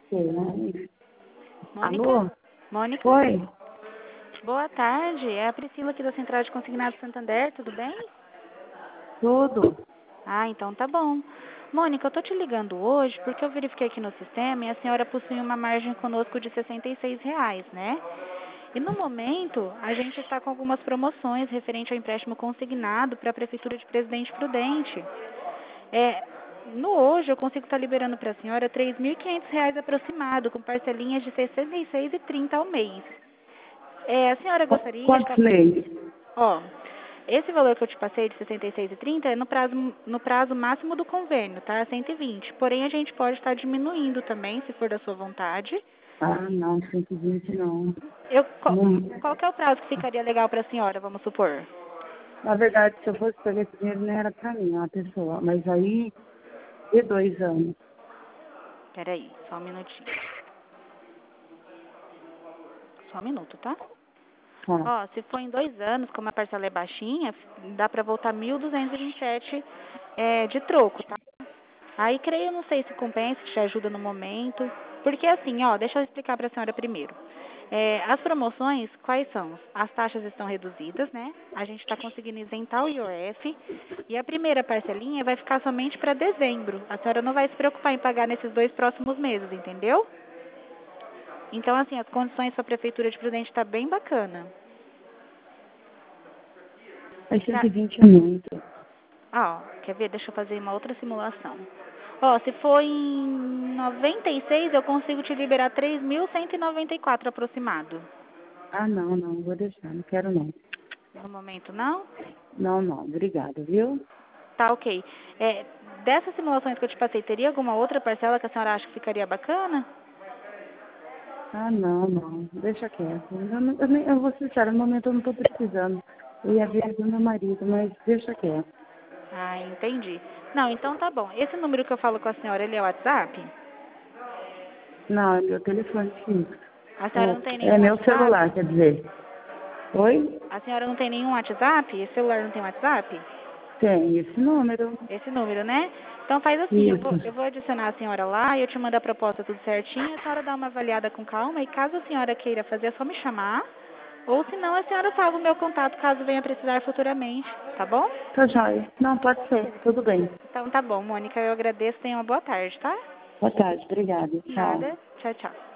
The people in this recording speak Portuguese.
Sim. Mônica? Alô? Mônica? Oi? Boa tarde. É a Priscila aqui da Central de Consignado Santander, tudo bem? Tudo? Ah, então tá bom. Mônica, eu tô te ligando hoje porque eu verifiquei aqui no sistema e a senhora possui uma margem conosco de R$ 66, né? E no momento, a gente está com algumas promoções referente ao empréstimo consignado para a Prefeitura de Presidente Prudente. É, no hoje, eu consigo estar liberando para a senhora R$ 3.500 aproximado, com parcelinhas de R$ 66,30 ao mês. A senhora gostaria de Quantos estar... meses? Ó, esse valor que eu te passei de R$ 66,30 é no prazo máximo do convênio, tá? 120. Porém, a gente pode estar diminuindo também, se for da sua vontade. Ah, não, 120 não. Eu, qual, Não. qual que é o prazo que ficaria legal para a senhora, vamos supor? Na verdade, se eu fosse pegar esse dinheiro, não era pra mim, uma pessoa. Mas aí, de 2 anos. Peraí, só um minutinho. Só um minuto, tá? Tá. Ó, se for em 2 anos, como a parcela é baixinha, dá para voltar 1.227 de troco, tá? Aí, creio, não sei se compensa, se te ajuda no momento. Porque assim, ó, deixa eu explicar para a senhora primeiro. As promoções, quais são? As taxas estão reduzidas, né? A gente está conseguindo isentar o IOF. E a primeira parcelinha vai ficar somente para dezembro. A senhora não vai se preocupar em pagar nesses 2 próximos meses, entendeu? Então, assim, as condições para a Prefeitura de Prudente tá bem bacana. Mas 120 é muito. Ó, quer ver? Deixa eu fazer uma outra simulação. Ó, se for em 96, eu consigo te liberar 3.194 aproximado. Ah, não, não, vou deixar, não quero não. No momento, não? Não, não, obrigada, viu? Tá, ok. Dessas simulações que eu te passei, teria alguma outra parcela que a senhora acha que ficaria bacana? Ah, não, não, deixa quieto. Eu vou ser sincera, no momento eu não tô precisando. Eu ia ver do meu marido, mas deixa quieto. Ah, entendi. Não, então tá bom. Esse número que eu falo com a senhora, ele é o WhatsApp? Não, é meu telefone fixo. A senhora não tem É nenhum meu WhatsApp? celular, quer dizer. Oi? A senhora não tem nenhum WhatsApp? Esse celular não tem WhatsApp? Tem esse número. Esse número, né? Então faz assim, eu Isso. vou, eu vou adicionar a senhora lá e eu te mando a proposta tudo certinho, a senhora dá uma avaliada com calma e caso a senhora queira fazer é só me chamar, ou se não a senhora salva o meu contato caso venha precisar futuramente, tá bom? Tá joia. Não, pode ser. Tudo bem. Então tá bom, Mônica, eu agradeço, tenha uma boa tarde, tá? Boa tarde. Obrigada. Tchau. Nada, tchau, tchau.